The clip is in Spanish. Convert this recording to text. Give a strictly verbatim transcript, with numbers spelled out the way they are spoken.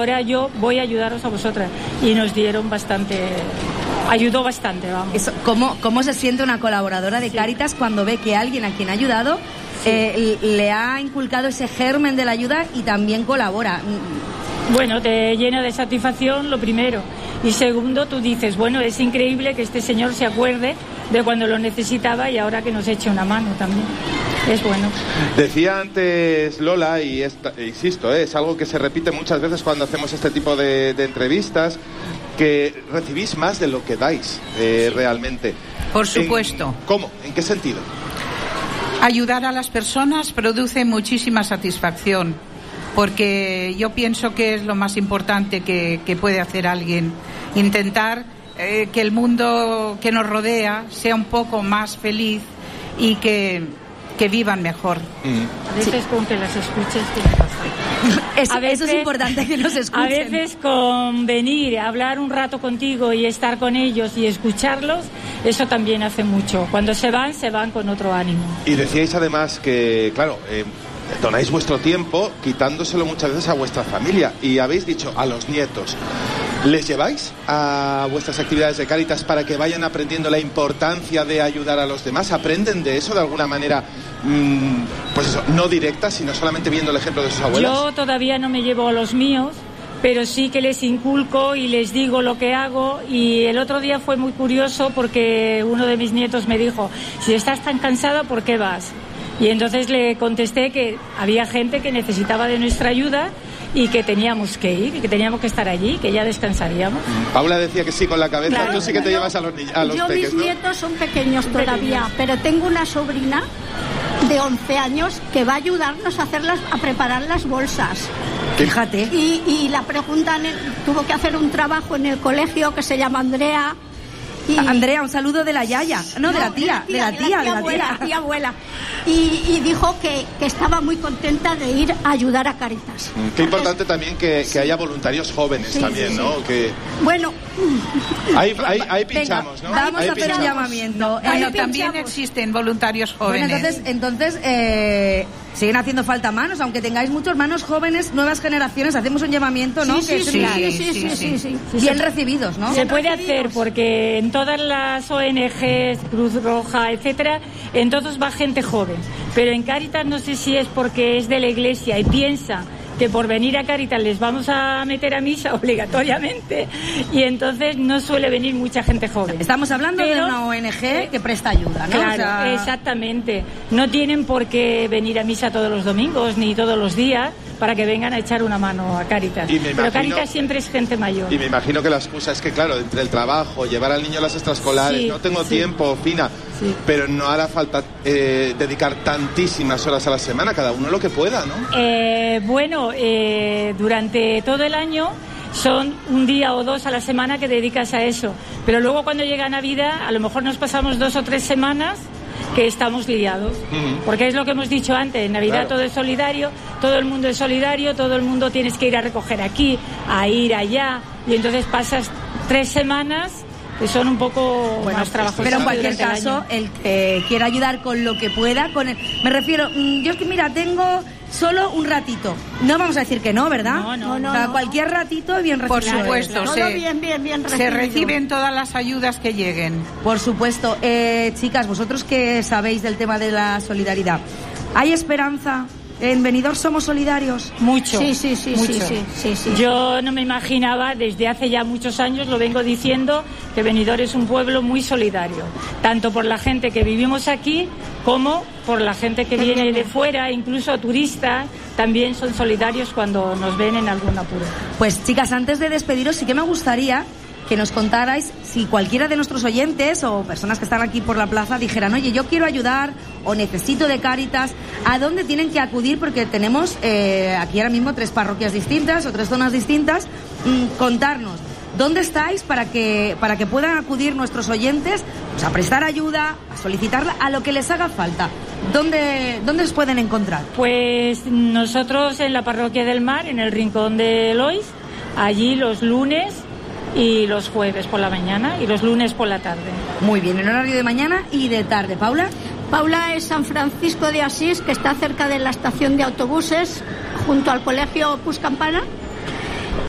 ahora yo voy a ayudaros a vosotras. Y nos dieron bastante, ayudó bastante, vamos. Eso, ¿cómo, ¿Cómo se siente una colaboradora de sí. Cáritas cuando ve que alguien a quien ha ayudado sí. eh, le ha inculcado ese germen de la ayuda y también colabora? Bueno, te llena de satisfacción, lo primero. Y segundo, tú dices, bueno, es increíble que este señor se acuerde de cuando lo necesitaba y ahora que nos eche una mano también. Es bueno. Decía antes Lola, y esta, insisto, ¿eh? es algo que se repite muchas veces cuando hacemos este tipo de, de entrevistas, que recibís más de lo que dais eh, sí. realmente. Por supuesto. ¿En, ¿Cómo? ¿En qué sentido? Ayudar a las personas produce muchísima satisfacción, porque yo pienso que es lo más importante que, que puede hacer alguien. Intentar eh, que el mundo que nos rodea sea un poco más feliz y que, que vivan mejor. Mm. A veces sí. con que las escuches, ¿qué pasa? Eso, a veces, eso es importante que nos escuchen. A veces con venir, hablar un rato contigo y estar con ellos y escucharlos, eso también hace mucho. Cuando se van, se van con otro ánimo. Y decíais además que, claro, eh, donáis vuestro tiempo quitándoselo muchas veces a vuestra familia, y habéis dicho a los nietos. ¿Les lleváis a vuestras actividades de Cáritas para que vayan aprendiendo la importancia de ayudar a los demás? ¿Aprenden de eso de alguna manera, mmm, pues eso, no directa, sino solamente viendo el ejemplo de sus abuelas? Yo todavía no me llevo a los míos, pero sí que les inculco y les digo lo que hago. Y el otro día fue muy curioso porque uno de mis nietos me dijo, si estás tan cansada, ¿por qué vas? Y entonces le contesté que había gente que necesitaba de nuestra ayuda y que teníamos que ir, y que teníamos que estar allí, que ya descansaríamos. Paula decía que sí con la cabeza, claro, tú sí que te yo, llevas a los, a los yo peques, mis ¿no? nietos son pequeños todavía, pero tengo una sobrina de once años que va a ayudarnos a hacerlas, a preparar las bolsas. Fíjate. Y, y la preguntan, tuvo que hacer un trabajo en el colegio que se llama Andrea. Y... Andrea, un saludo de la yaya, no, no de la tía, de la tía, de la tía, de la abuela, tía abuela. Y, y dijo que, que estaba muy contenta de ir a ayudar a Cáritas. Mm, qué importante también que, sí. que haya voluntarios jóvenes sí, también, sí, ¿no? Sí. Que... Bueno, ahí, ahí, ahí pinchamos, venga, ¿no? Vamos ahí a hacer pinchamos. un llamamiento. Bueno, también existen voluntarios jóvenes. Bueno, entonces, entonces eh, siguen haciendo falta manos, aunque tengáis muchos manos jóvenes, nuevas generaciones, hacemos un llamamiento, ¿no? Sí, que sí, sí, sí, sí, sí, sí, sí, sí. Bien recibidos, ¿no? Se Bien puede recibidos. hacer porque en todas las O N Ges, Cruz Roja, etcétera, en todos va gente joven. Pero en Cáritas no sé si es porque es de la iglesia y piensa que por venir a Cáritas les vamos a meter a misa obligatoriamente, y entonces no suele venir mucha gente joven. Estamos hablando Pero, de una O N Ge que presta ayuda, ¿no? Claro, o sea... exactamente. No tienen por qué venir a misa todos los domingos ni todos los días para que vengan a echar una mano a Cáritas. Imagino, pero Cáritas siempre es gente mayor. Y me imagino que la excusa es que, claro, entre el trabajo, llevar al niño a las extraescolares, sí, no tengo sí. tiempo, Fina, sí. pero no hará falta eh, dedicar tantísimas horas a la semana, cada uno lo que pueda, ¿no? Eh, bueno, eh, durante todo el año son un día o dos a la semana que dedicas a eso, pero luego cuando llega Navidad a lo mejor nos pasamos dos o tres semanas que estamos liados, uh-huh. porque es lo que hemos dicho antes, en Navidad claro. todo es solidario, todo el mundo es solidario, todo el mundo tienes que ir a recoger aquí, a ir allá, y entonces pasas tres semanas que son un poco bueno, más trabajosas. Pero en cualquier caso, el, el que quiera ayudar con lo que pueda, con el, me refiero, yo es que mira, tengo solo un ratito. No vamos a decir que no, ¿verdad? No, no, no. O sea, no. cualquier ratito bien recibido. Por supuesto, todo se, bien, bien, bien recibido. Se reciben todas las ayudas que lleguen. Por supuesto. Eh, chicas, vosotros que sabéis del tema de la solidaridad, ¿hay esperanza? ¿En Benidorm somos solidarios? Mucho. Sí, sí, sí, mucho. sí, sí, sí, sí. Yo no me imaginaba, desde hace ya muchos años lo vengo diciendo, que Benidorm es un pueblo muy solidario, tanto por la gente que vivimos aquí como por la gente que viene de fuera, incluso turistas, también son solidarios cuando nos ven en algún apuro. Pues chicas, antes de despediros, sí que me gustaría que nos contarais si cualquiera de nuestros oyentes o personas que están aquí por la plaza dijeran, oye, yo quiero ayudar o necesito de Cáritas, ¿a dónde tienen que acudir? Porque tenemos eh, aquí ahora mismo tres parroquias distintas o tres zonas distintas. Mm, contarnos dónde estáis para que para que puedan acudir nuestros oyentes pues, a prestar ayuda, a solicitarla, a lo que les haga falta. ¿Dónde, ¿Dónde os pueden encontrar? Pues nosotros en la Parroquia del Mar, en el Rincón de Lois, allí los lunes y los jueves por la mañana y los lunes por la tarde. Muy bien, en horario de mañana y de tarde. ¿Paula? Paula es San Francisco de Asís, que está cerca de la estación de autobuses, junto al colegio Opus Campana.